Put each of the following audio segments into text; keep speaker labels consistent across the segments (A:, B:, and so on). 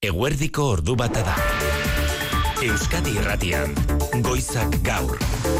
A: Eguerdiko ordu bata da. Euskadi Irratian, Goizak Gaur.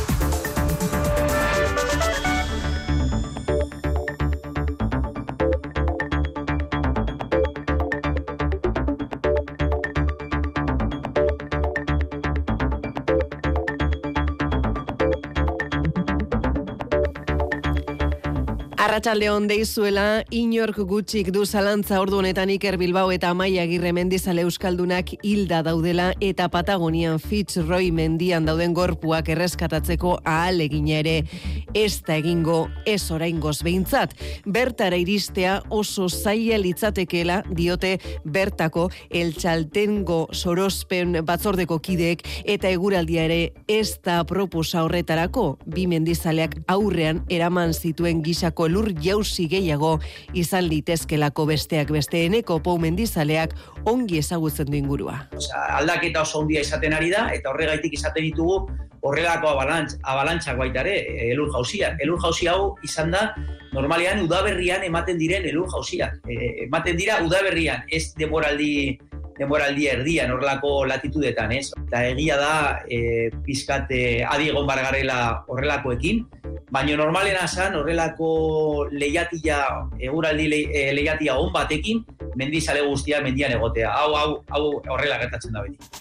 B: Arratsaldeon deizuela, inork gutxik du zalantza ordu honetan Iker Bilbao eta Amaia Agirre mendizale euskaldunak hilda daudela eta Patagonian Fitzroy mendian dauden gorpuak erreskatatzeko ahalegina ere ez da egingo, ez oraingoz behintzat. Bertara iristea oso zaila litzatekeela diote bertako Eltxaltengo sorospen batzordeko kideek eta eguraldia ere ez da proposa horretarako. Bi mendizaleak aurrean eraman zituen gisako lur jauzi gehiago izan litezkelako besteak besteeneko Pou mendizaleak ongi ezagutzen du ingurua.
C: Aldaketa oso handia izaten ari da eta horregaitik izaten ditugu horrelako abalantxak baita ere elur jauziak. Elur jauzi hau izan da normalean udaberrian ematen diren elur jauziak. Ematen dira udaberrian, ez denboraldi erdian horrelako latitudetan, ez? Eta egia da pizkat adi egon bargarela horrelakoekin, baina normalena zan horrelako eguraldi lehiatia on batekin mendizale guztia mendian egotea. Hau horrela gertatzen da beti.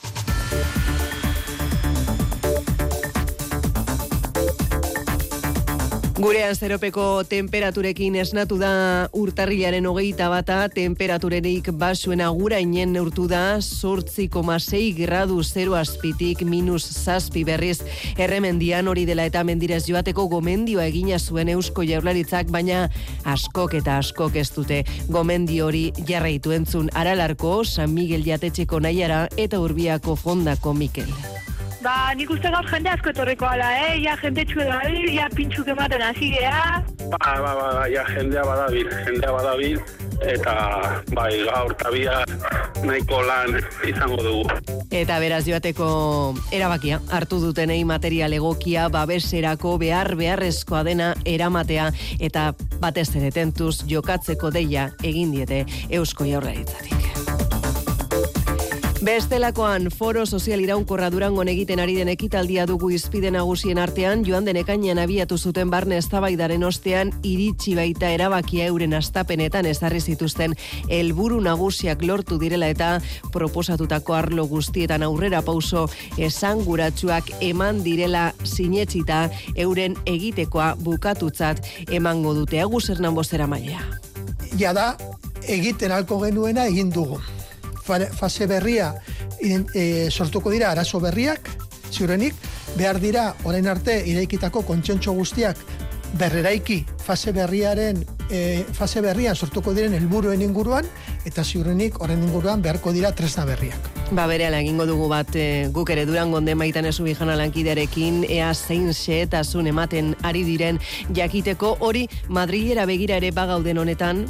B: Gurean zeropeko temperaturekin esnatu da urtarrilaren 21, temperaturenik basuena gurainen neurtu da 8,6 gradu 0 azpitik -7 berriz Erremendian. Hori dela eta mendirez joateko gomendioa egina zuen Eusko Jaurlaritzak, baina askok eta askok ez dute gomendio hori jarraitu entzun. Aralarko, San Miguel jatetxeko Naiara eta Urbiako Fondako Mikel.
D: Nik uste gaur jende asko etorriko ala, ja jende txue dabil, ja pintxuk ematen hasi gea.
E: Ja jendea badabil, eta gaur tabia nahiko lan izango dugu.
B: Eta beraz joateko erabakia hartu dutenei material egokia babeserako beharrezkoa dena eramatea eta batez ere tentuz jokatzeko deia egin diete Eusko Jaurlaritzatik. Bestelakoan, Foro Sozial Iraunkorra Durangon egiten ari den ekitaldia dugu hizpide nagusien artean, joan den ekainean abiatu zuten barne eztabaidaren ostean iritsi baita erabakia euren hastapenetan ezarri zituzten helburu nagusiak lortu direla eta proposatutako arlo guztietan aurrera pauso esanguratsuak eman direla sinetsita euren egitekoa bukatutzat emango dute. Agus Hernan bozeramailea.
F: Jada egiten halko genuena egin dugu. Fase berria sortuko dira arazo berriak, ziurenik, behar dira orain arte iraikitako kontsentso guztiak berreraiki fase berrian sortuko diren helburuen inguruan, eta ziurenik orain inguruan beharko dira tresna berriak.
B: Berehala egingo dugu bat guk ere Durangon den Maitan Esubijana lankidearekin ea zein xehetasun ematen ari diren jakiteko. Hori Madrilera begira ere bagauden honetan.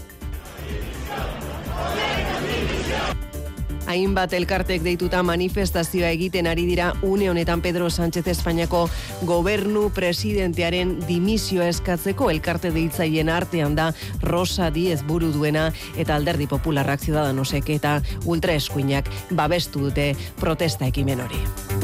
B: Hainbat elkartek deituta manifestazioa egiten ari dira une honetan Pedro Sánchez Espainiako gobernu presidentearen dimisioa eskatzeko. Elkarte deitzaileen artean da Rosa Díez buru duena eta Alderdi Popularrak, Ciudadanosek eta ultraeskuinak babestu dute protesta ekimen hori.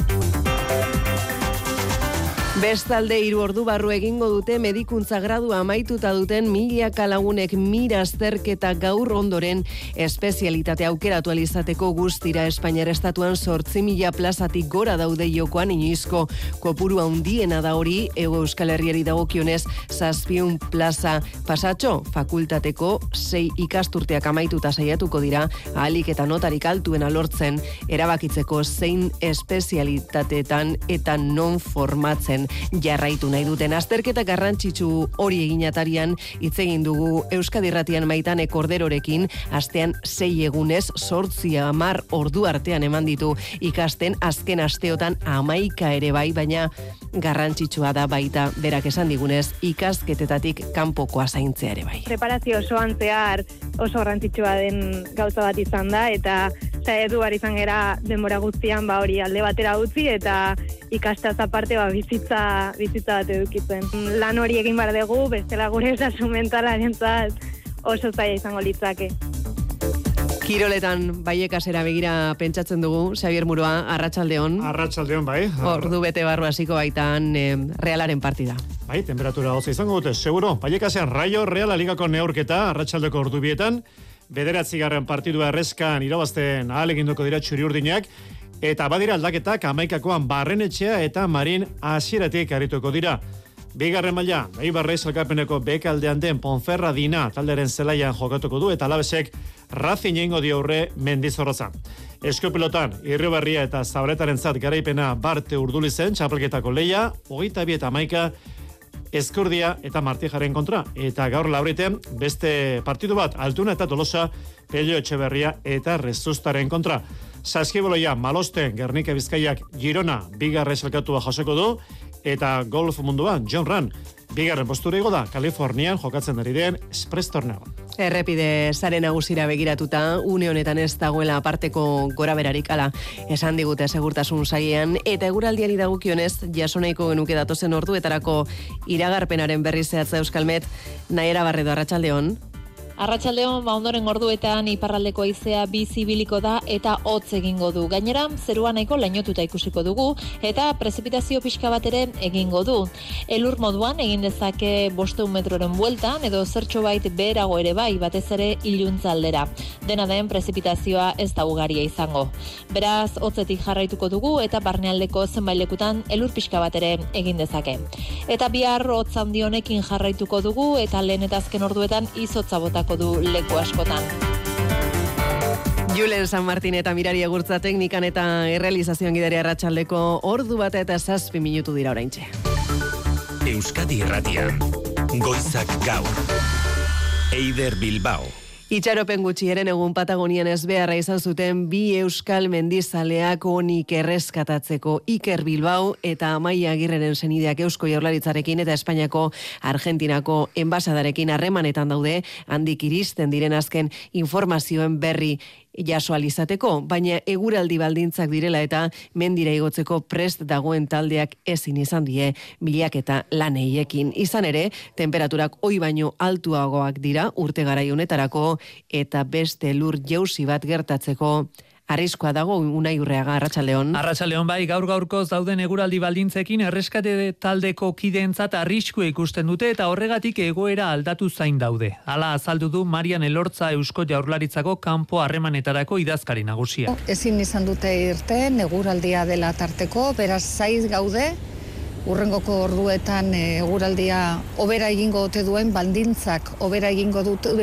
B: Bestalde 3 ordu barru egingo dute medikuntza gradua amaituta duten milaka lagunek azterketa gaur ondoren espezialitate aukeratu alizateko guztira. Espainiar estatuan 8.000 plazatik gora daude jokoan, inoizko kopuru handiena da hori. Hego Euskal Herriari dagokionez 700 plaza pasatxo, fakultateko 6 ikasturteak amaituta saiatuko dira ahalik eta notarik altuena lortzen erabakitzeko zein espezialitateetan eta non formatzen jarraitu nahi duten. Azterketa garrantzitsu hori eginatarian hitz egin dugu Euskadi Irratian Maitane Korderorekin. Astean 6 egunez 8-10 ordu artean eman ditu ikasten, azken asteotan 11 ere bai, baina garrantzitsua da baita berak esan digunez ikasketetatik kanpokoa zaintzea ere bai.
D: Preparazio osoan zehar oso garrantzitsua den gauza bat izan da eta saiatu behar izan gera denbora guztian hori alde batera utzi eta ikastaz aparte bizitza bat edukitzen. Lan hori egin behar dugu, bestela gure osasun mentalarentzat oso zaila izango litzake.
B: Kiroletan Vallecasera begira pentsatzen dugu, Xavier Muroa, arratsaldeon.
G: Arratsaldeon, bai.
B: Ordu bete barru hasiko baitan Realaren partida.
G: Bai, temperatura hotza izango dute, seguro. Vallecasen Rayo Reala ligako neurketa arratsaldeko ordubietan, 9. partidua erreskan irabazten ahaleginduko dira txuri-urdinak, eta badira aldaketak 11koan Barrenetxea eta Marin hasieratik arituko dira. Bigarren maila, Eibarrez elkarpeneko bekaldean den Ponferradina talderen zelaian jokatuko du eta Alabesek Racing egingo dio aurre Mendizorroza. Eskupilotan, Irribarria eta Zabretaren garaipena Barte Urdulizen txapelketako leia, 22 eta 11 Eskurdia eta Martijaren kontra. Eta gaur lauriten beste partidu bat, Altuna eta Tolosa, Pello Etxeberria eta Rezustaren kontra. Saskiboloia, Malosten, Gernika Bizkaiak, Girona, bigarrez elkatua joseko du, eta golf munduan, John Ran, bigarren postura igo da, Kalifornian jokatzen ari den Express Torneo.
B: Errepide sare nagusira begiratuta, une honetan ez dagoela aparteko goraberarik, ala, esan digute segurtasun sailean, eta eguraldiari dagokionez, jasoneiko genuke datozen orduetarako iragarpenaren berri zehatza Euskalmet, Naiera Barredo, arratsaldeon.
H: Arratsaldeon, ondoren orduetan iparraldeko haizea bizi ibiliko da eta hotz egingo du. Gainera, zerua nahiko lainotuta ikusiko dugu eta prezipitazio pixka bat ere egingo du. Elur moduan egin dezake 500 metroren bueltan edo zertxo bait beherago ere bai, batez ere iluntza aldera. Dena den prezipitazioa ez da ugaria izango. Beraz, hotzetik jarraituko dugu eta barnealdeko zenbait lekutan elur pixka bat ere egin dezake. Eta bihar hotz handi honekin jarraituko dugu eta lehen eta azken orduetan izotza botako du leku askotan.
B: Julen San Martin eta Mirari Egurtza teknikan eta errealizazioan gidari arratsaldeko ordu bat eta 7 minutu dira oraintxe.
A: Euskadi Irratian, Goizak Gaur. Eider Bilbao.
B: Itxaropen gutxi eren egun Patagonian ez beharra izan zuten bi euskal mendizaleak onik erreskatatzeko Iker Bilbao eta Amaia Agirreren senideak Eusko Jaurlaritzarekin eta Espainiako Argentinako enbasadarekin harremanetan daude, handik iristen diren azken informazioen berri jasoalizateko, baina eguraldi baldintzak direla eta mendira igotzeko prest dagoen taldeak ezin izan die bilaketa laneiekin. Izan ere, temperaturak oi baino altuagoak dira urte garai honetarako eta beste lur jausi bat gertatzeko arriskoa dago. Unai Urreaga, arratsaldeon.
I: Arratsaldeon, bai, gaur-gaurkoz dauden eguraldi baldintzekin erreskate taldeko kideentzat arriskua ikusten dute eta horregatik egoera aldatu zain daude. Hala azaldu du Marian Elortza Eusko Jaurlaritzako kanpo harremanetarako idazkari nagusia.
J: Ezin izan dute irten, eguraldia dela tarteko, beraz zaiz gaude, urrengoko orduetan eguraldia hobera egingo ote duen, baldintzak hobera egingo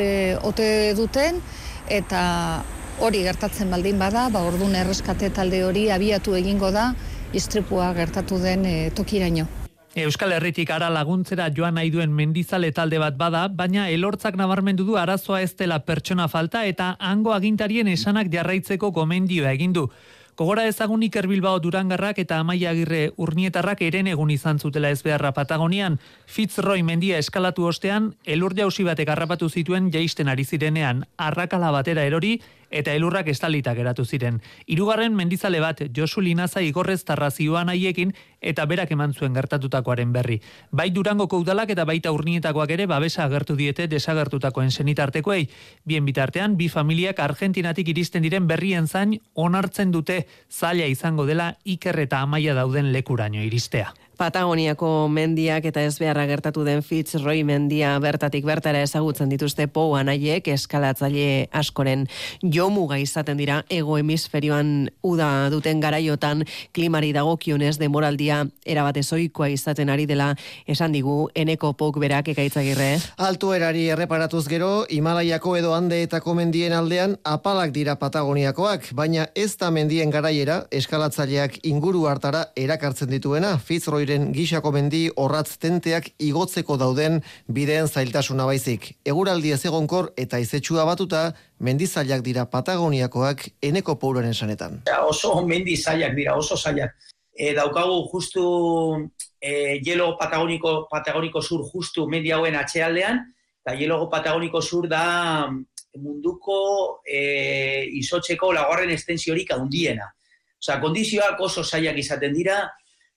J: ote duten, eta hori gertatzen baldin bada, ordun erreskate talde hori abiatu egingo da istripua gertatu den tokiraino.
I: Euskal Herritik ara laguntzera joan nahi duen mendizale talde bat bada, baina Elortzak nabarmendu du arazoa ez dela pertsona falta eta hango agintarien esanak jarraitzeko gomendioa egin du. Gogora ezagun Iker Bilbao Durangarrak eta Amaia Agirre Urnietarrak eren egun izan zutela ezbeharra Patagonian. Fitzroy mendia eskalatu ostean, elur jausi batek harrapatu zituen jaisten ari zirenean, arrakala batera erori eta elurrak estalita geratu ziren. Hirugarren mendizale bat Josu Linaza igorrez tarrazioan haiekin eta berak eman zuen gertatutakoaren berri. Bai Durangoko udalak eta baita Urnietakoak ere babesa agertu diete desagertutakoen senitartekoei. Bien bitartean, bi familiak Argentinatik iristen diren berrien zain onartzen dute zaila izango dela Iker eta Amaia dauden lekuraino iristea.
B: Patagoniako mendiak eta ezbeharra gertatu den Fitzroy mendia bertatik bertara ezagutzen dituzte pou anaiek eskalatzaile askoren jomuga izaten dira hego hemisferioan uda duten garaiotan klimari dagokionez denboraldia erabat ezohikoa izaten ari dela esan digu Eneko Pouk berak. Ekaitzagirre.
K: Altuerari erreparatuz gero, Himalaiako edo Andeetako mendien aldean apalak dira Patagoniakoak, baina ez da mendien garaiera eskalatzaileak inguru hartara erakartzen dituena. Fitzroy gisako mendi orratz tenteak igotzeko dauden bideen zailtasuna baizik. Eguraldi ezegonkor eta izetsua batuta, mendizailak dira Patagoniakoak Eneko Pouren esanetan.
C: Oso mendizailak dira, oso zailak. Daukagu justu hielo Patagoniko sur justu mendi hauen atzealdean, eta hielo Patagoniko sur da munduko izotzeko laugarren estensiorik handiena. Osea, kondizioak oso zailak izaten dira,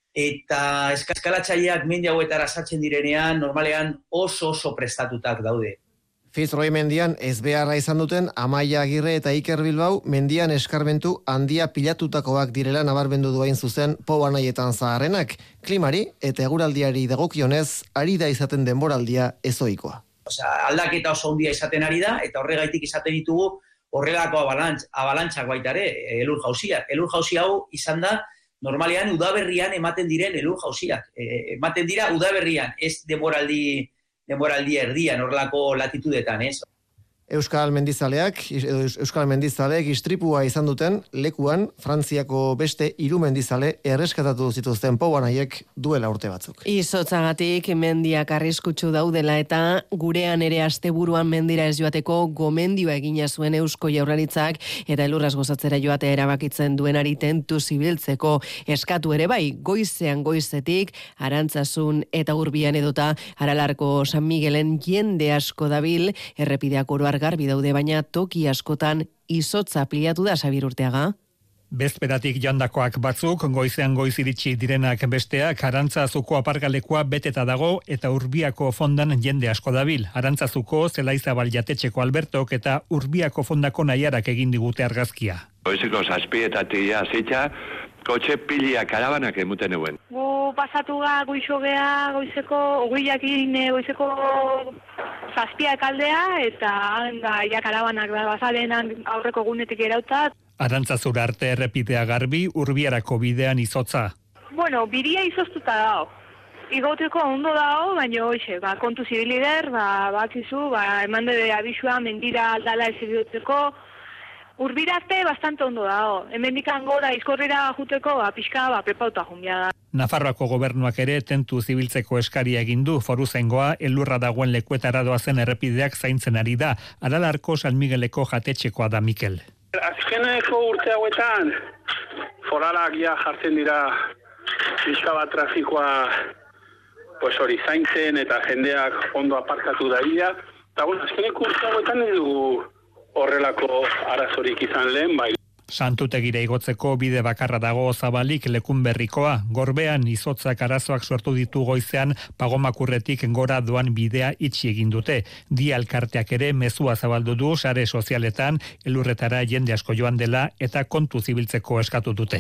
C: eta eskalatzaileak mendi hauetara sartzen direnean, normalean oso prestatutak daude.
K: Fitzroy mendian ez beharra izan duten Amaia Agirre eta Iker Bilbao mendian eskarmentu handia pilatutakoak direla nabarmendu duain zuzen Pobanaietan zaharrenak. Klimari eta eguraldiari dagokionez ari da izaten denboraldia ezoikoa.
C: Aldaketa oso handia izaten ari da eta horregaitik izaten ditugu horrelako abalantxak baita ere elur jauziak. Elur jauzi hau izan da normalean udaberrian ematen diren elur jauziak. Ematen dira udaberrian, ez denboraldi erdian horrelako latitudetan, ez?
K: Euskal Mendizaleek istripua izan duten lekuan Frantziako beste 3 mendizale erreskatatu zituzten Pobanaiek duela urte batzuk.
B: Izotzagatik mendiak arriskutsu daudela eta gurean ere asteburuan mendira ez joateko gomendioa egina zuen Eusko Jaurlaritzak eta elurraz gozatzera joatea erabakitzen duenari tentu zibiltzeko eskatu ere bai, goizean goizetik Arantzasun eta Urbian edota Aralarko San Miguelen jende asko dabil, errepideak oro garbi daude, baina toki askotan izotza pilatu da. Xabir Urteaga.
I: Bezperatik joandakoak batzuk, goizean goiz iritsi direnak besteak, Arantzazuko aparkalekua beteta dago eta Urbiako fondan jende asko dabil. Arantzazuko Zelaizabal jatetxeko Albertok eta Urbiako fondako Naiarak egin digute argazkia.
L: Goizeko 7:00 hasita, kotxe pilia karabanak emuten eguen.
D: Gu pasatu ga goizogea, goizeko 7:00 aldea eta ja karabanak da bazalenan aurreko gunetik erauta.
I: Arantzazura arte errepidea garbi, Urbiarako bidean izotza.
D: Bueno, biria izoztuta dago. Igoteko ondo dago, baina hoxe, kontu zibilider, bakizu, eman de abisua mendira aldala ez ibioteko. Urbirarte bastante ondo dago. Hemendikan gora izkorrira juteko, pixka, prepauta jumbia da.
I: Nafarroako gobernuak ere tentu zibiltzeko eskaria egin du. Foruzaingoa elurra dagoen lekuetara doazen errepideak zaintzen ari da. Aralarko San Migueleko jatetxekoa da Mikel.
E: Azkeneko urte hauetan foralak jartzen dira pixka bat trafikoa hori zaintzen eta jendeak ondo aparkatu daia. Eta azkeneko urte hauetan ez dugu horrelako arazorik izan lehen, bai.
I: Santutegira igotzeko bide bakarra dago zabalik Lekunberrikoa. Gorbean izotzak arazoak sortu ditu goizean Pagomakurretik gora doan bidea itxi egin dute. Dia elkarteak ere mezua zabaldu du sare sozialetan elurretara jende asko joan dela eta kontu zibiltzeko eskatu dute.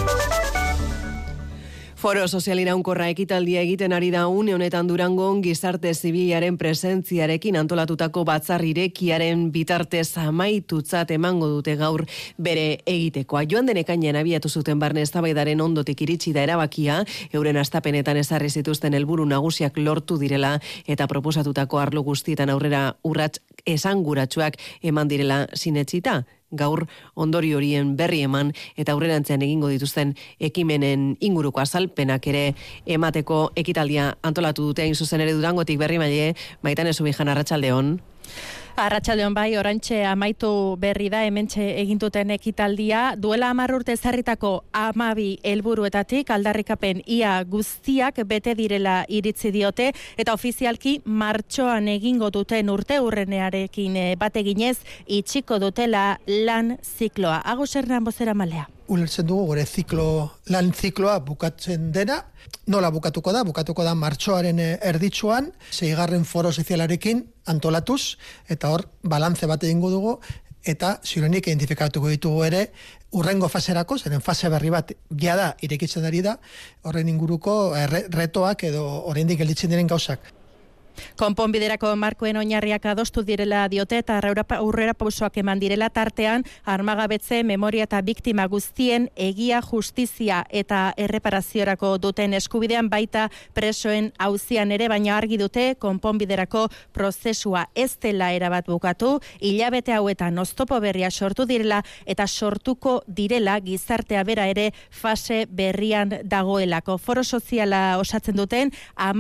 B: Foro sozial iraunkorra ekitaldia egiten ari da une honetan Durangon gizarte zibilaren presentziarekin antolatutako batzar irekiaren bitartez amaitutzat emango dute gaur bere egitekoa. Joan den ekainean abiatu zuten barne eztabaidaren ondotik iritsi da erabakia, euren hastapenetan ezarri zituzten helburu nagusiak lortu direla eta proposatutako arlo guztietan aurrera urrats esanguratsuak eman direla sinetsita. Gaur ondori horien berri eman eta aurrerantzean egingo dituzten ekimenen inguruko azalpenak ere emateko ekitaldia antolatu dute. Hain zuzen ere Durangotik Berri Maile, Maitane Zubijan, arratsaldeon.
M: Arratsaldeon bai, oraintxe amaitu berri da hementxe egin duten ekitaldia. Duela 10 urte ezarritako 12 helburuetatik aldarrikapen ia guztiak bete direla iritzi diote eta ofizialki martxoan egingo duten urteurrenearekin bat eginez itxiko dutela lan zikloa. Agus Hernan bozeramalea.
F: Ulertzen dugu gure lan zikloa bukatzen dena, nola bukatuko da martxoaren erditsuan, 6. foro sozialarekin antolatuz, eta hor balantze bat egingo dugu, eta ziurenik identifikatuko ditugu ere, urrengo faserako, zeren fase berri bat jada irekitzen ari da, horren inguruko retoak edo oraindik gelditzen diren gauzak.
M: Konponbiderako markoen oinarriak adostu direla diote eta aurrera pausoak eman direla tartean armagabetze, memoria eta biktima guztien egia, justizia eta erreparaziorako duten eskubidean baita presoen auzian ere, baina argi dute konponbiderako prozesua ez dela erabat bukatu, hilabete hauetan oztopo berria sortu direla eta sortuko direla gizartea bera ere fase berrian dagoelako. Foro soziala osatzen duten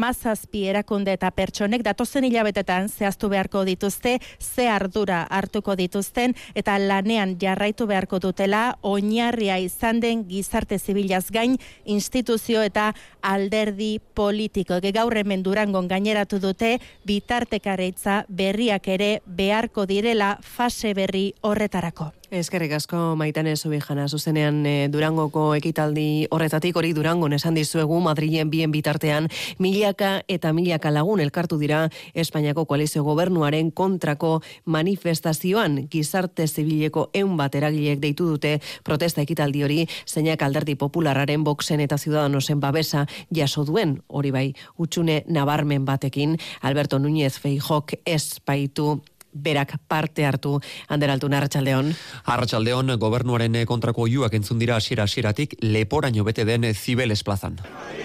M: 17 erakunde eta pertsonek datozen hilabetetan zehaztu beharko dituzte, ze ardura hartuko dituzten eta lanean jarraitu beharko dutela oinarria izan den gizarte zibilaz gain instituzio eta alderdi politiko. Gaur hemen Durangon gaineratu dute bitartekaritza berriak ere beharko direla fase berri horretarako.
B: Eskerrik asko Maitane Zubijana, zuzenean Durangoko ekitaldi horretatik, hori Durangon esan dizuegu, Madrilen bien bitartean milaka eta milaka lagun elkartu dira Espainiako koalizio gobernuaren kontrako manifestazioan. Gizarte zibileko 100 eragilek deitu dute protesta ekitaldi hori, zeinak Alderdi Popularraren, Voxen eta Ciudadanosen babesa jaso duen, hori bai, hutsune nabarmen batekin. Alberto Núñez Feijóok ez baitu berak parte hartu. Ander Altun, arratsaldeon.
N: Arratsaldeon, gobernuaren kontrako oihuak entzun dira hasieratik leporaino bete den Cibeles plazan.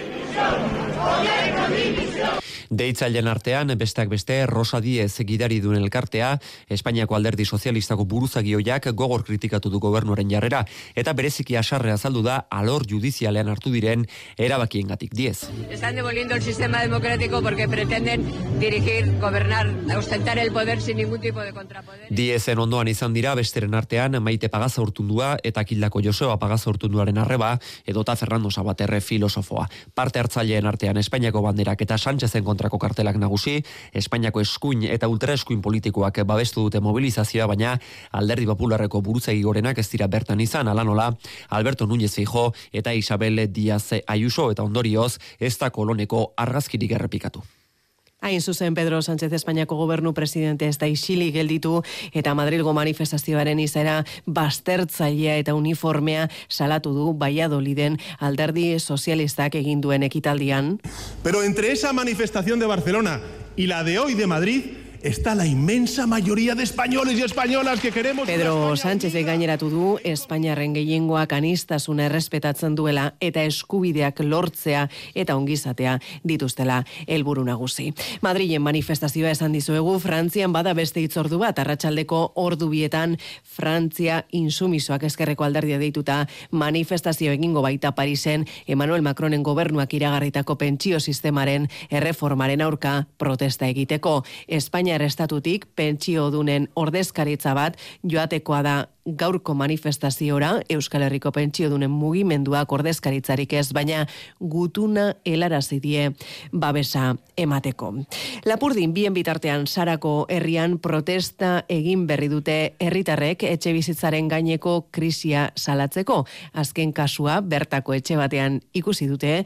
N: Deitzaileen artean, besteak beste, Rosa Díez gidari duen elkartea, Espainiako Alderdi Sozialistako buruzagioiak gogor kritikatu du gobernuaren jarrera, eta bereziki asarre azaldu da alor judizialean hartu diren erabakiengatik. Díez.
O: Están devolviendo el sistema democrático porque pretenden dirigir, gobernar, ostentar el poder sin ningún tipo de contrapoder.
N: Díezen ondoan izan dira besteren artean Maite Pagazaurtundua eta Kildako Joseba Pagazaurtunduaren arreba, edota Fernando Sabaterre filosofoa. Parte hartzaileen artean Espainiako banderak eta Sánchezen kontrako kartelak nagusi, Espainiako eskuin eta ultraeskuin politikoak babestu dute mobilizazioa, baina Alderdi Popularreko buruzagi gorenak ez dira bertan izan, ala nola Alberto Núñez Feijóo eta Isabel Díaz Ayuso, eta ondorioz ez da koloneko argazkirik errepikatu.
B: Hain zuzen, Pedro Sánchez Espainiako gobernu presidente ez da isilik gelditu eta Madrilgo manifestazioaren izera baztertzailea eta uniformea salatu du Valladoliden Alderdi Sozialistak egin duen ekitaldian.
P: Pero entre esa manifestación de Barcelona y la de hoy de Madrid está la inmensa mayoría de españoles y españolas que queremos...
B: Pedro Sánchez gaineratu du Espainiarren gehiengoak anistasuna errespetatzen duela eta eskubideak lortzea eta ongizatea dituztela helburu nagusi. Madrilen manifestazioa esan dizuegu, Frantzian bada beste hitzordu bat, arratsaldeko ordu bietan Frantzia insumisoak ezkerreko alderdia deituta manifestazio egingo baita Parisen Emmanuel Macronen gobernuak iragarritako pentsio sistemaren erreformaren aurka protesta egiteko. Espainiar estatutik pentsiodunen ordezkaritza bat joatekoa da gaurko manifestaziora, Euskal Herriko pentsiodunen mugimenduak ordezkaritzarik ez, baina gutuna helarazi die babesa emateko. Lapurdin bien bitartean Sarako herrian protesta egin berri dute herritarrek etxebizitzaren gaineko krisia salatzeko. Azken kasua bertako etxe batean ikusi dute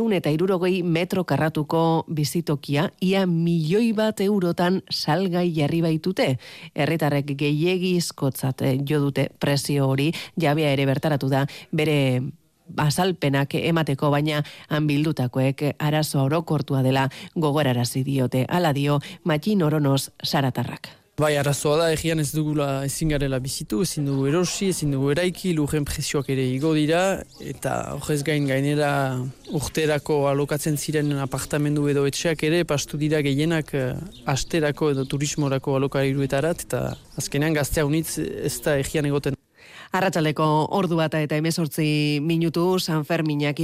B: 160 metro karratuko bizitokia ia 1 milioi bat eurotan salgai jarri baitute. Herritarrek gehiegizkotzat jo dute prezio hori, jabea ere bertaratu da bere azalpenak emateko, baina han bildutakoek arazo orokortua dela gogorarazi diote. Hala dio Matxin Oronoz Saratarrak.
Q: Bai, arazoa da, egian ez dugula ezin garela bizitu, ezin dugu erosi, ezin dugu eraiki, lurren prezioak ere igo dira, eta horrez gainera urterako alokatzen ziren apartamendu edo etxeak ere, pastu dira gehienak asterako edo turismorako alokairuetarat, eta azkenean gaztea unitz ez da egian egoten.
B: Arratsaldeko ordu bata eta 18 minutu, San Ferminak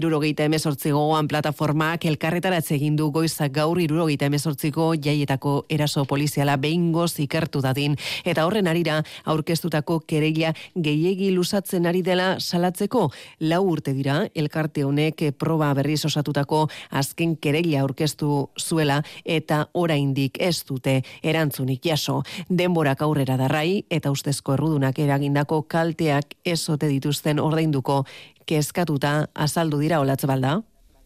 B: 78 gogoan plataformak elkarretaratze egin du goizak gaur 78ko jaietako eraso poliziala behingoz ikertu dadin, eta horren arira aurkeztutako kereila gehiegi luzatzen ari dela salatzeko. 4 urte dira elkarte honek proba berriz osatutako azken kereila aurkeztu zuela, eta oraindik ez dute erantzunik jaso. Denborak aurrera darrai eta ustezko errudunak eragindako kalteak ezote dituzten ordainduko kezkatuta azaldu dira Olatz Balda.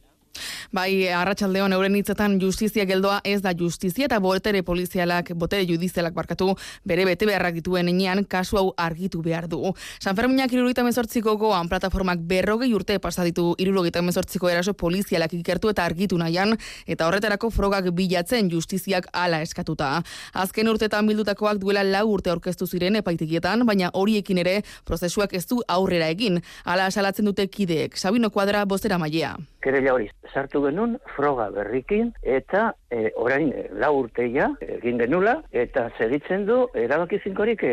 R: Bai, arratsaldeon euren hitzetan justizia geldoa ez da justizia eta botere judizialak bere bete beharrak dituen enean kasu hau argitu behar du. San Ferminak 78ko goan plataformak 40 urte pasa ditu 78ko eraso polizialak ikertu eta argitu nahian, eta horretarako frogak bilatzen justiziak hala eskatuta. Azken urtetan bildutakoak duela 4 urte aurkeztu ziren epaitegietan, baina horiekin ere prozesuak ez du aurrera egin. Hala salatzen dute kideek. Sabino Kuadra bozeramailea.
S: Kereila hori sartu genuen froga berrikin eta orain 4 urteia egin genula eta segitzen du erabaki finkorik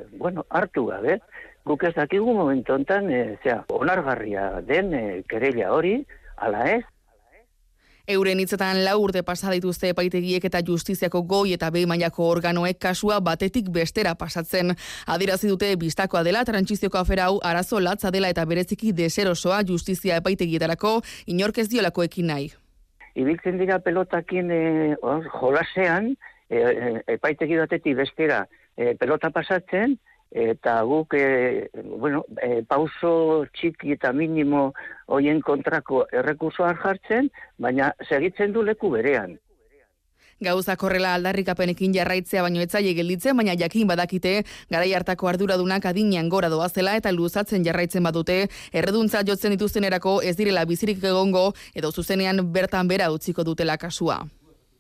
S: hartu gabe. Guk ez dakigu momentu hontan onargarria den kereila hori ala ez.
R: Euren hitzetan 4 urte pasa dituzte epaitegiek eta justiziako goi eta behi mailako organoek kasua batetik bestera pasatzen. Adierazi dute bistakoa dela, trantsizioko afera hau arazo latza dela eta bereziki deserosoa justizia epaitegietarako inork ez diolako ekin nahi.
S: Ibiltzen dira pelotakin jolasean, epaitegi batetik bestera pelota pasatzen, eta guk, pauso txiki eta minimo hoien kontrako errekursoan jartzen, baina segitzen du leku berean.
R: Gauzak horrela aldarrikapenekin jarraitzea baino etzaile gelditzen, baina jakin badakite garai hartako arduradunak adinean gora doazela eta luzatzen jarraitzen badute, erreduntza jotzen dituztenerako ez direla bizirik egongo edo zuzenean bertan bera utziko dutela kasua.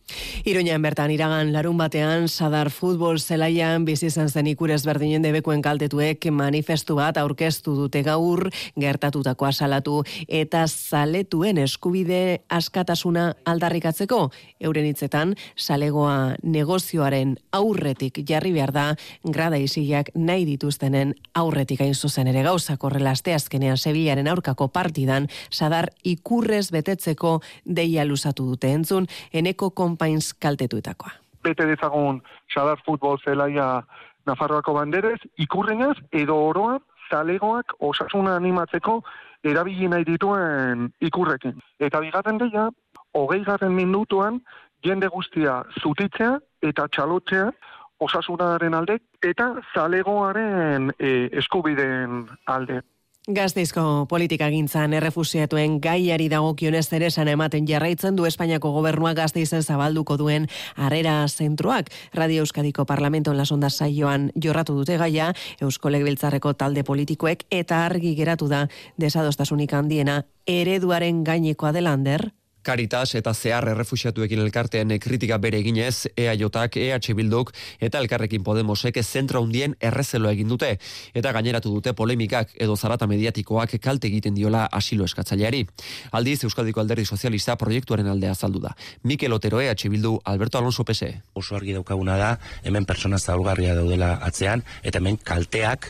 B: Iruñan bertan iragan larun batean Sadar futbol zelaian bizi izan zen ikurez berdinen debekuen kaltetuek manifestu bat aurkeztu dute gaur gertatutakoa salatu eta zaletuen eskubide askatasuna aldarrikatzeko. Euren hitzetan salegoa negozioaren aurretik jarri behar da grada isiak nahi dituztenen aurretik hain zuzen ere gauzak horrela asteazkenean Sevillaren aurkako partidan Sadar ikurrez betetzeko deia luzatu dute entzun Eneko Painz kaltetuetakoa.
T: Bete dezagun Sadar futbol zelaia Nafarroako banderez, ikurrenaz edo oroa zalegoak osasuna animatzeko erabili nahi dituen ikurrekin. Eta bigarren deia, 20. minutuan jende guztia zutitzea eta txalotzea osasunaren alde eta zalegoaren eskubideen alde.
B: Gasteizko politikagintzan errefuxiatuen gaiari dagokionez ere esan ematen jarraitzen du Espainiako gobernuak Gasteizen zabalduko duen harrera zentroak. Radio Euskadiko Parlamenton lasonda saioan jorratu dute gaia, Eusko Legebiltzarreko talde politikoek eta argi geratu da desadostasunik handiena ereduaren gainekoa dela Ander.
N: Caritas eta Zehar errefuxiatuekin elkartean kritika bere eginez, EAJak, EH Bilduk eta Elkarrekin Podemosek zentro handien errezelo egin dute eta gaineratu dute polemikak edo zarata mediatikoak kalte egiten diola asilo eskatzaileari. Aldiz, Euskadiko Alderdi Sozialista proiektuaren aldea azaldu da. Mikel Otero EH Bildu, Alberto Alonso PSE.
U: Oso argi daukaguna da, hemen pertsona zaurgarria daudela atzean, eta hemen kalteak,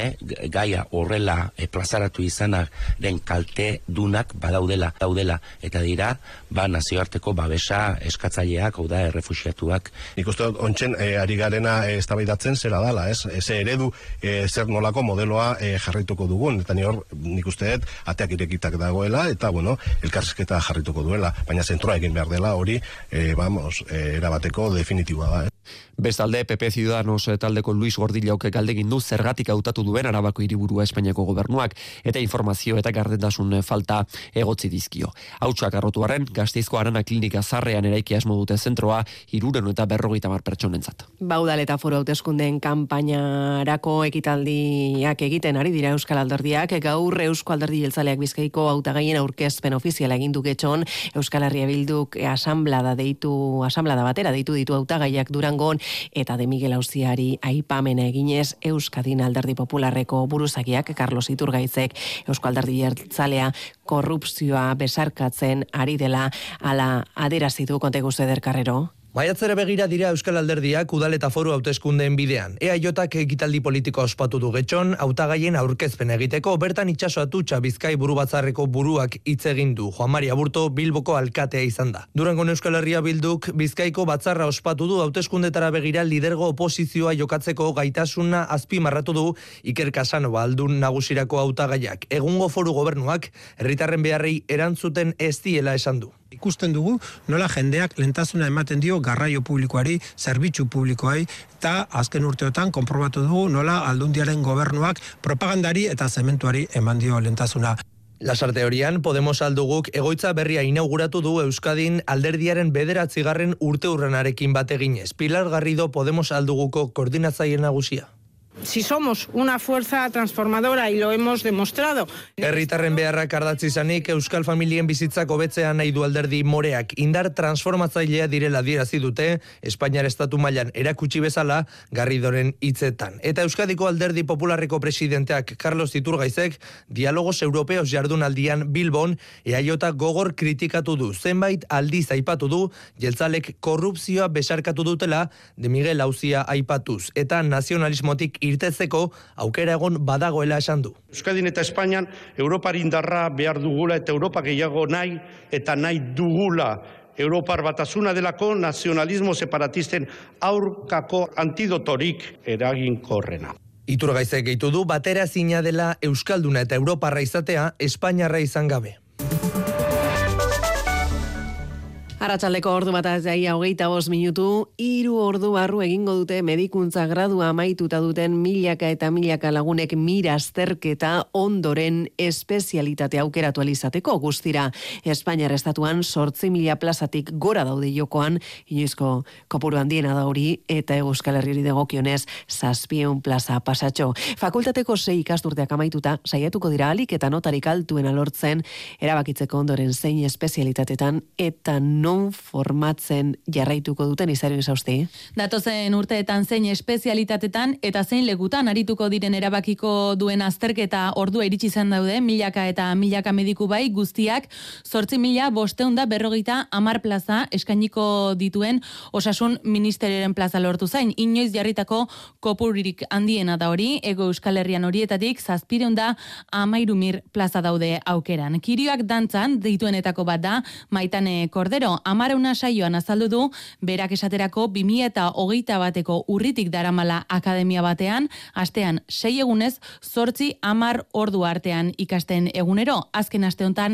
U: gaia horrela plazaratu izanaren kalte dunak badaudela, eta dira, nazioarteko babesa eskatzaileak, hau da, errefuxiatuak.
V: Nik uste dut, ontsen, ari garena eztabaidatzen zera dala, ez? Eze eredu, zer nolako modeloa jarraituko dugun, eta nik uste dut, ateak irekitak dagoela, eta, elkarrizketa jarraituko duela, baina zentroa egin behar dela, hori, erabateko definitiboa da,
N: Bestalde, PP Ciudadanos taldeko Luis Gordillauk galdegin du zergatik hautatu duen Arabako hiriburua Espainiako gobernuak eta informazio eta gardentasun falta egotzi dizkio. Hautsak arrotuaren, Gasteizko Arana Klinika Zarrean eraiki asmo dute zentroa 350 pertsonentzat.
B: Baudal eta Foru hauteskundeen kanpainarako ekitaldiak egiten ari dira Euskal Alderdiak, gaur Eusko Alderdi Jeltzaleak Bizkaiko hautagaien aurkezpen ofiziala egin du getxon, Euskal Herria Bilduk asanblada batera deitu ditu hautagaiak Durangon eta de Miguel Auziari aipamena eginez Euskadin Alderdi Popularreko buruzagiak Carlos Iturgaizek Eusko Alderdi Jeltzalea korrupzioa besarkatzen ari dela ala aderazitu kontegu Zederkarrero.
W: Maiatzera begira dira Euskal Alderdiak udal eta foru hauteskundeen bidean. EAJak ekitaldi politikoa ospatu du getxon, hautagaien aurkezpen egiteko, bertan itxaso Atutxa Bizkai burubatzarreko buruak hitz egin du. Juan Mari Aburto Bilboko alkatea izan da. Durangon Euskal Herria Bilduk Bizkaiko batzarra ospatu du hauteskundetara begira lidergo oposizioa jokatzeko gaitasuna azpimarratu du Iker Casanova aldun nagusirako hautagaiak. Egungo foru gobernuak herritarren beharrei erantzuten ez diela esan du.
X: Ikusten dugu nola jendeak lehentasuna ematen dio garraio publikoari, zerbitzu publikoai, eta azken urteotan konprobatu dugu nola Aldundiaren gobernuak propagandari eta zementuari eman dio lehentasuna.
W: Lasarte horian, Podemos alduguk egoitza berria inauguratu du Euskadin alderdiaren 9. urteurrenarekin bat eginez. Pilar Garrido Podemos alduguko koordinatzaile nagusia.
Y: Si somos una fuerza transformadora y lo hemos demostrado.
W: Herritarren beharrak ardatz izanik euskal familien bizitzak hobetzea nahi du alderdi moreak indar transformatzailea direla adierazi dute Espainiar estatu mailan erakutsi bezala Garridoren hitzetan. Eta Euskadiko Alderdi Popularreko presidenteak Carlos Iturgaizek dialogos europeos jardunaldian Bilbon EAJ gogor kritikatu du. Zenbait aldiz aipatu du jeltzalek korrupzioa besarkatu dutela de Miguel Auzia aipatuz eta nazionalismotik irtetzeko aukera egon badagoela esan du.
Z: Euskadin eta Espainian Europar indarra behar dugula eta Europa gehiago nahi eta nahi dugula. Europar batasuna delako nazionalismo separatisten aurkako antidotorik eraginkorrena.
W: Iturgaizek gehitu du batera zina dela Euskalduna eta Europarra izatea Espainiarra izan gabe.
B: Arratsaldeko ordu bat jaia 25 minutu, 3 ordu barru egingo dute medikuntza gradua amaituta duten milaka eta milaka lagunek mira azterketa ondoren espezialitate aukeratu alizateko. Guztira, Espainiar estatuan 8.000 plazatik gora daude jokoan, inoizko kopuru handiena da hori, eta Euskal Herriri dagokionez 700 plaza pasatxo. Fakultateko 6 ikasturteak amaituta, saiatuko dira alik eta notarik altuena lortzen, erabakitzeko ondoren zein espezialitatetan eta formatzen jarraituko duten Izarion Sausti.
A: Datozen urteetan zein espezialitatetan eta zein lekutan arituko diren erabakiko duen azterketa ordua iritsi zen daude, milaka eta milaka mediku bai guztiak 8.550 plaza eskainiko dituen Osasun Ministerioaren plaza lortu zain. Inoiz jarritako kopururik handiena da hori, Ego Euskal Herrian horietatik 713.000 plaza daude aukeran. Kirioak dantzan dituenetako bat da Maitane Kordero. Amarauna saioan azaldu du, berak esaterako 2021 urritik daramala akademia batean, astean 6 egunez, 8-10 ordu artean ikasten egunero, azken asteotan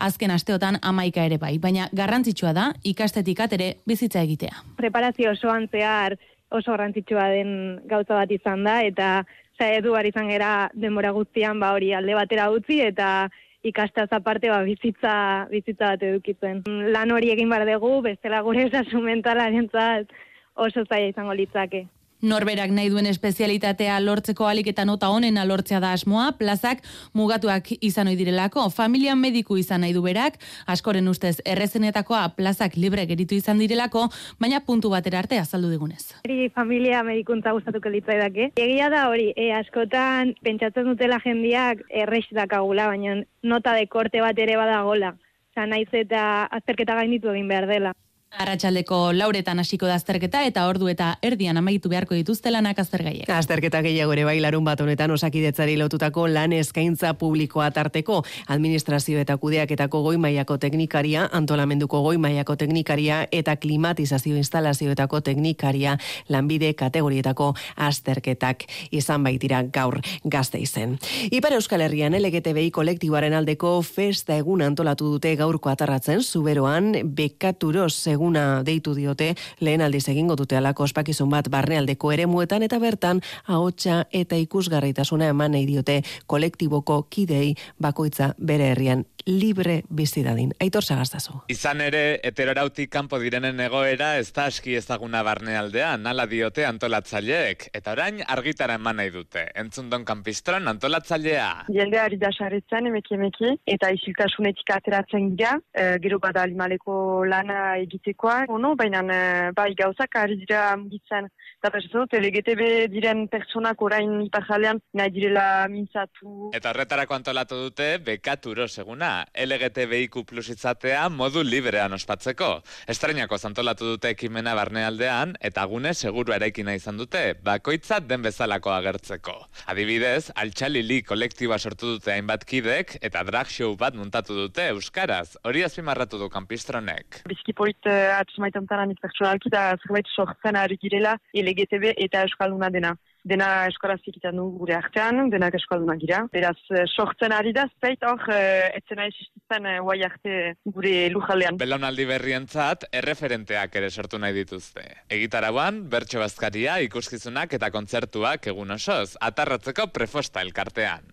A: 11 ere bai, baina garrantzitsua da ikastetik atere bizitza egitea.
D: Preparazio osoan zehar oso garrantzitsua den gauza bat izan da, eta saiatu behar izan gera denbora guztian hori alde batera utzi, eta ikastaz aparte bizitza bat edukitzen. Lan hori egin behar dugu, bestela gure osasun mentalarentzat oso zaila izango litzake.
A: Norberak nahi duen espezialitatea lortzeko alik eta nota honena lortzea da asmoa, plazak mugatuak izan ohi direlako, familian mediku izan nahi du berak, askoren ustez errezenetakoa plazak libre geritu izan direlako, baina puntu batera arte azaldu digunez.
D: Familia medikuntza gustatuko litzaidake. Egia da hori, askotan pentsatzen dutela jendiak errex dakagula, baina nota de korte bat ere badagola. Naiz eta azterketa gainditu egin behar dela.
A: Arratsaldeko 4etan hasiko da azterketa eta ordu eta erdian amaitu beharko dituzte lanak aztergaiek.
B: Azterketa gehiago ere bai larun bat honetan Osakidetzari lotutako lan eskaintza publikoa tarteko, administrazio eta kudeaketako goi mailako teknikaria, antolamenduko goi mailako teknikaria eta klimatizazio instalazioetako teknikaria lanbide kategorietako azterketak izan baitira gaur Gasteizen. Ipar Euskal Herrian LGTBI kolektiboaren aldeko festa egun antolatu dute gaurko atarratzen, Zuberoan bekaturos eguna deitu diote, lehen aldiz egingo dute alako ospakizun bat barnealdeko eremuetan eta bertan ahotsa eta ikusgarritasuna eman nahi diote kolektiboko kidei bakoitza bere herrian libre bizi dadin. Aitor Sagaztazu.
C: Izan ere, heterorautik kanpo direnen egoera ez da aski ezaguna barnealdean, hala diote antolatzaileek, eta orain argitara eman nahi dute. Entzundon Kanpistron antolatzailea.
G: Jendeari da saretzen, emeki, eta isiltasunetik ateratzen gira, gero bada alimaleko lana egitekoa, baina bai gauzak ari dira mugitzen. Eta pertsonot, LGTB diren pertsonak orain iparjalean nahi direla mintzatu.
C: Eta horretarako antolatu dute bekaturo seguna. LGTBIQ+ izatea modu librean ospatzeko. Estrenako antolatu dute ekimena barnealdean eta gune seguru eraikina izan dute, bakoitzat den bezalako agertzeko. Adibidez, Altxalili kolektiba sortu dute hainbat kidek eta drag show bat muntatu dute euskaraz. Hori azpimarratu du Kanpistronek.
G: Bizkipolit atzmaitantan anik pertsonalki da zerbait sortzen ari girela LGTB eta euskalduna dena. Dena eskoraz ikitan du gure artean, denak eskalduna gira. Beraz, sortzen ari da, zeit hor, etzena existitzen guai arte gure lujaldean.
C: Belaunaldi berrientzat, erreferenteak ere sortu nahi dituzte. Egitarauan, bertso bazkaria, ikuskizunak eta kontzertuak egun osoz, atarratzeko prefosta elkartean.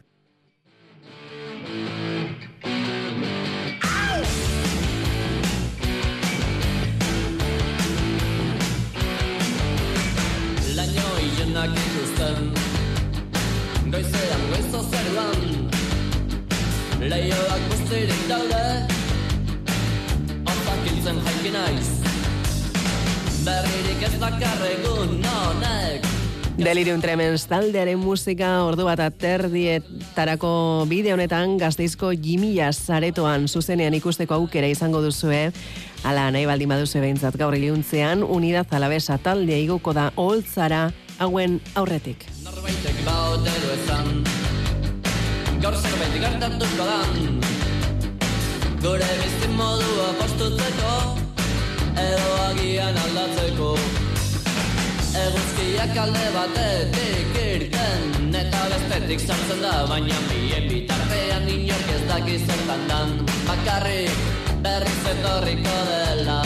H: Ilunak ikusten goizean goizo zeruan leioak guztirik daude otak hiltzen jaiki naiz berririk ez dakarregun honek.
B: Delirium Tremens taldearen musika ordu bat aterdietarako bide honetan Gasteizko Jimilla saretoan zuzenean ikusteko aukera izango duzue. Hala nahi baldin baduzue behintzat gaur iluntzean Unidad Alavesa taldea igoko da Oholtzara hauen aurretik.
H: Norbaitek baotero ezan gaur zerbait gertatuko dan gure bizti modua postutzeko edo agian aldatzeko eguzkiak alde batetik irten eta bestetik sartzen da baina bien bitartean inork ez daki zertan dan bakarrik berriz etorriko dela.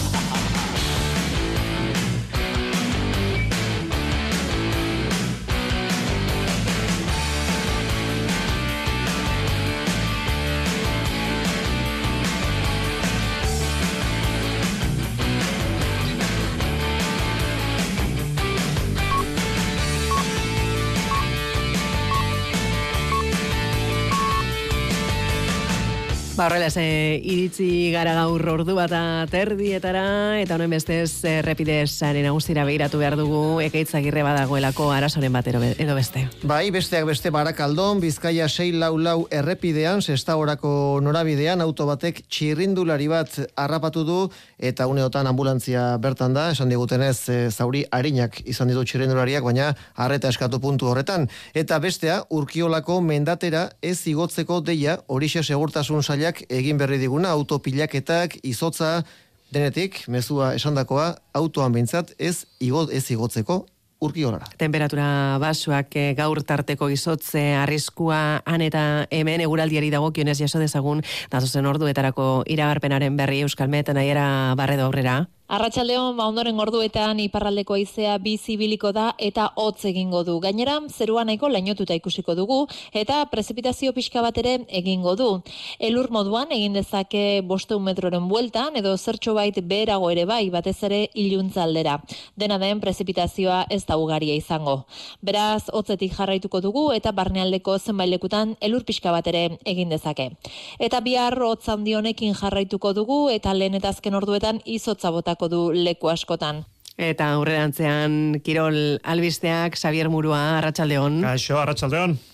B: Horrela, iritzi gara gaur ordu bat terdietara, eta honen bestez errepidesaren nagusira begiratu behar dugu, Ekaitzagirre badagoelako arazoren bat edo beste.
E: Bai, besteak beste Barakaldon, Bizkaia 644 errepidean, Sestaorako norabidean, auto batek txirrindulari bat harrapatu du, eta uneotan ambulantzia bertan da, esan digutenez zauri arinak izan ditu txirrindulariak, baina arreta eskatu puntu horretan. Eta bestea, Urkiolako mendatera ez igotzeko deia, horixe segurtasun sailak egin berri diguna, autopilaketak, izotza, denetik, mezua esandakoa, autoan behintzat ez igotzeko Urkiolara.
B: Temperatura basuak gaur tarteko izotze arriskua han eta hemen eguraldiari dagokionez jaso dezagun, datozen orduetarako iragarpenaren berri Euskalmet, Naiara Barredo aurrera.
F: Arratsaldeon, ondoren orduetan iparraldeko haizea bizibiliko da eta hotz egingo du. Gainera, zerua nahiko lainotuta ikusiko dugu eta prezipitazio pixka bat ere egingo du. Elur moduan egin dezake 500 metroren bueltan edo zertxobait beherago ere bai, batez ere iluntza aldera. Dena den prezipitazioa ez da ugaria izango. Beraz, hotzetik jarraituko dugu eta barnealdeko zenbait lekutan elur pixka bat ere egin dezake. Eta bihar hotz handi honekin jarraituko dugu eta lehen eta azken orduetan izotza botako du leku askotan.
B: Eta aurrerantzean kirol albisteak, Xavier Murua, arratsaldeon.
I: Kaixo, arratsaldeon.